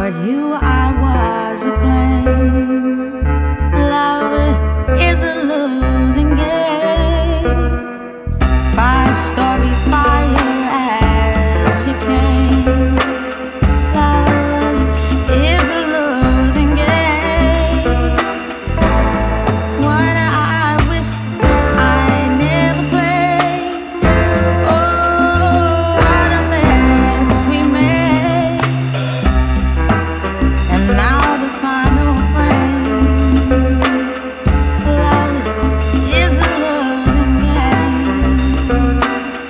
you I was a flame. Love is a losing game. Five-story fire as you came. Love is a losing game. One I wish I never played. Oh, what a mess we made. And now the final frame. Love is a losing game.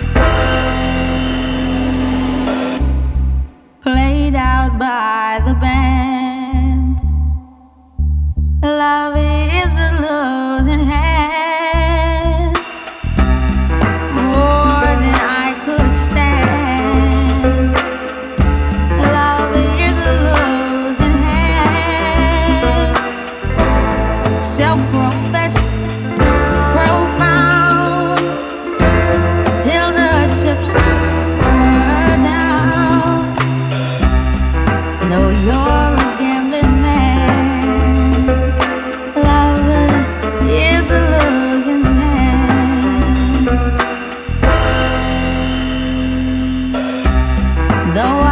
Played out by the band. Love is a losing hand. More than I could stand. Love is a losing hand. Self-professed, profound, till the chips are down. Know you're a gambling man. Love is a losing hand. Though